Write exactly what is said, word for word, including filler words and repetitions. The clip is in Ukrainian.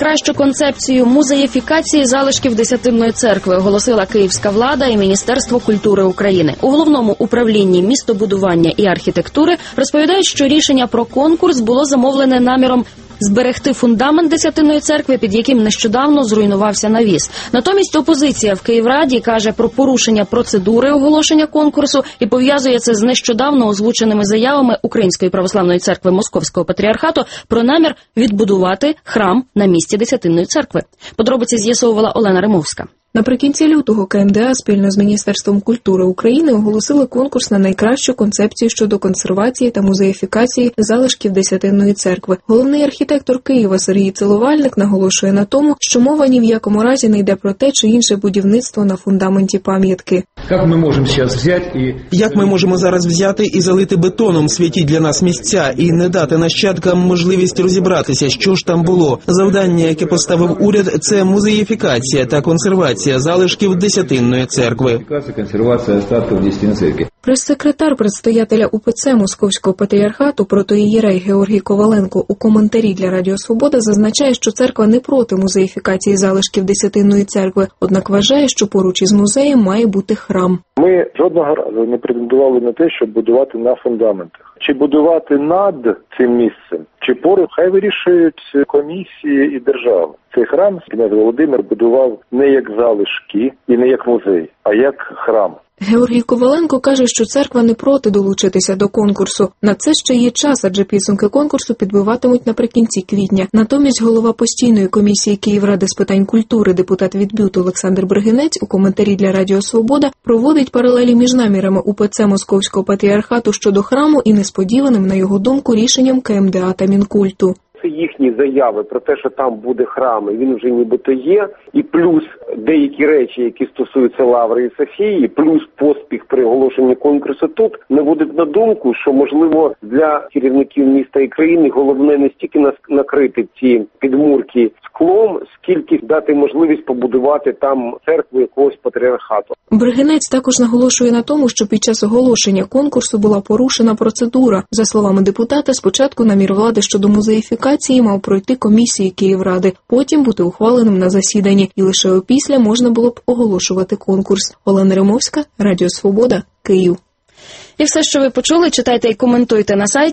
найкращу концепцію музеїфікації залишків Десятинної церкви оголосила київська влада і Міністерство культури України. У Головному управлінні містобудування і архітектури розповідають, що рішення про конкурс було замовлене наміром зберегти фундамент Десятинної церкви, під яким нещодавно зруйнувався навіс. Натомість опозиція в Київраді каже про порушення процедури оголошення конкурсу і пов'язує це з нещодавно озвученими заявами Української православної церкви Московського патріархату про намір відбудувати храм на місці Десятинної церкви. Подробиці з'ясовувала Олена Римовська. Наприкінці лютого КМДА спільно з Міністерством культури України оголосили конкурс на найкращу концепцію щодо консервації та музеїфікації залишків Десятинної церкви. Головний архітектор Києва Сергій Циловальник наголошує на тому, що мова ні в якому разі не йде про те чи інше будівництво на фундаменті пам'ятки. Як ми можемо зараз взяти і Як ми можемо зараз взяти і залити бетоном святі для нас місця і не дати нащадкам можливість розібратися, що ж там було? Завдання, яке поставив уряд, це музеїфікація та консервація залишків Десятинної церкви. Консервація остатків Десятинної церкви. Прес-секретар предстоятеля УПЦ Московського патріархату протоієрей Георгій Коваленко у коментарі для Радіо Свобода зазначає, що церква не проти музеїфікації залишків Десятинної церкви, однак вважає, що поруч із музеєм має бути храм. Ми жодного разу не претендували на те, щоб будувати на фундаментах. Чи будувати над цим місцем, чи поруч, хай вирішують комісії і держава. Цей храм князь Володимир будував не як залишки і не як музей, а як храм. Георгій Коваленко каже, що церква не проти долучитися до конкурсу. На це ще є час, адже підсумки конкурсу підбиватимуть наприкінці квітня. Натомість голова постійної комісії Київради з питань культури, депутат від БЮТ Олександр Бригинець у коментарі для Радіо Свобода проводить паралелі між намірами УПЦ Московського патріархату щодо храму і несподіваним, на його думку, рішенням КМДА та Мінкульту. Їхні заяви про те, що там буде храм, і він вже нібито є, і плюс деякі речі, які стосуються Лаври і Софії, плюс поспіх при оголошенні конкурсу тут, наводить на думку, що, можливо, для керівників міста і країни головне не стільки накрити ці підмурки склом, скільки дати можливість побудувати там церкву якогось патріархату. Бригинець також наголошує на тому, що під час оголошення конкурсу була порушена процедура. За словами депутата, спочатку намір влади щодо музеїфікації мав пройти комісії Київради, потім бути ухваленим на засіданні, і лише опісля можна було б оголошувати конкурс. Олена Римовська, Радіо Свобода, Київ. І все, що ви почули, читайте і коментуйте на сайті.